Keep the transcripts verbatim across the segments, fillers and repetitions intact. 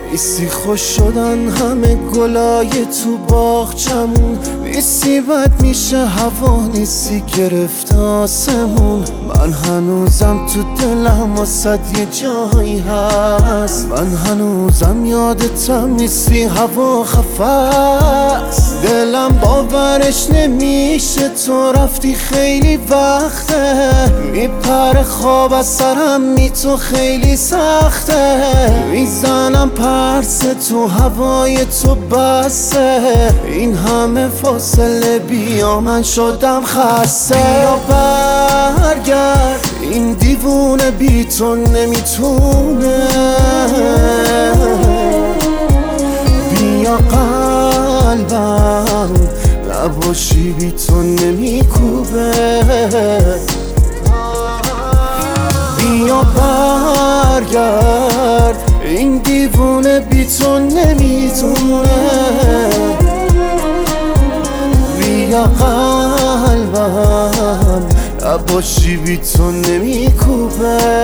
نیستی خوش شدن همه گلای تو باغچمون، نیستی بد میشه هوا، نیستی گرفته آسمون. من هنوزم تو دلم واسد یه جایی هست، من هنوزم یادتم، نیستی هوا خفست. دلم باورش نمیشه تو رفتی خیلی وقته، میپره خواب از سرم می تو خیلی سخته. میزنم پرس تو هوای تو بسته، این همه فاصله بیا من شدم خسته. بیا برگرد این دیوونه بی تو نمیتونه، بیا قلبم نباشی بی تو نمیکوبه. بیا برگرد این دیوونه بی تو نمیتونه، بیا قلبم نباشی بی تو نمیکوبه.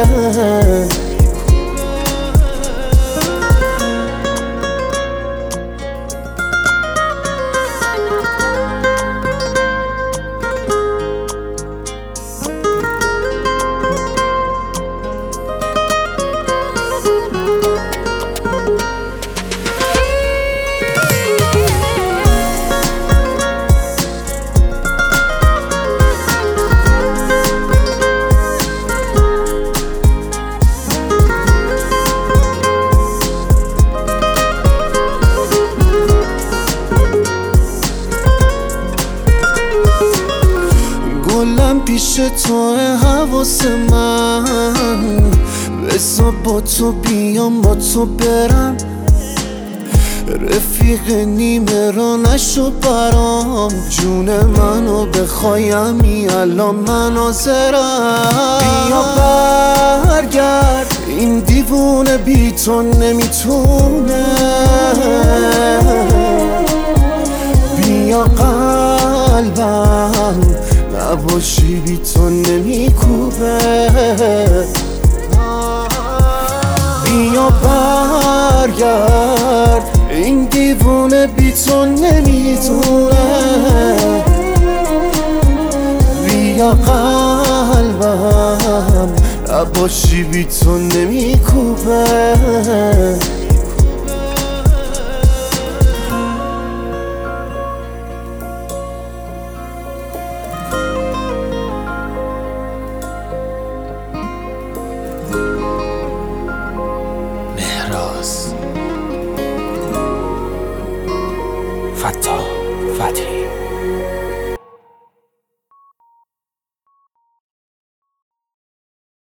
گلم پیش تو حواس من، بسا با تو بیام با تو برم، رفیق نیمه را نشو برام، جون منو بخوایم الان من حاضرم. بیا برگرد این دیوونه بی تو نمیتونه، بیا قلبم نباشی بی تو نمیکوبه. بیا برگرد این دیوونه بی تو نمیتونه، بیا قلبم نباشی بی تو نمیکوبه. فتا فتحی